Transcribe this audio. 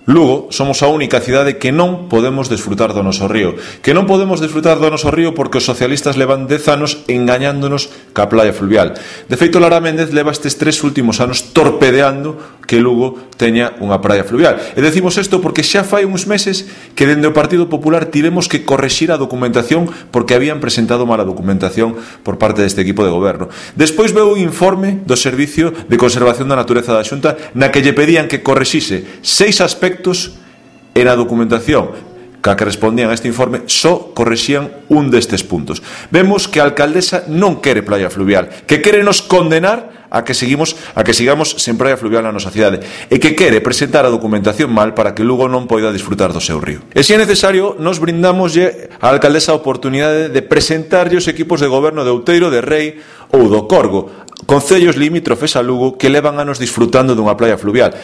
Lugo somos a única cidade que non podemos desfrutar do noso río. Que non podemos desfrutar do noso río porque os socialistas levan 10 anos engañándonos ca playa fluvial. De feito, Lara Méndez leva estes 3 últimos anos torpedeando que Lugo teña unha praia fluvial. E decimos isto porque xa fai uns meses que dende o Partido Popular tivemos que correxir a documentación porque habían presentado mala documentación por parte deste equipo de goberno. Despois veu un informe do Servicio de Conservación da Natureza da Xunta na que lle pedían que correxise 6 aspectos e na documentación que respondían a este informe só correxían un destes puntos. Vemos que a alcaldesa non quere praia fluvial, que quere nos condenar a que sigamos sen praia fluvial na nosa cidade e que quere presentar a documentación mal para que Lugo non poida disfrutar do seu río. E se é necesario, nos brindamoslle á alcaldesa a oportunidade de presentarlle os equipos de goberno de Outeiro, de Rei ou do Corgo, concellos limítrofes a Lugo que levan anos disfrutando dunha praia fluvial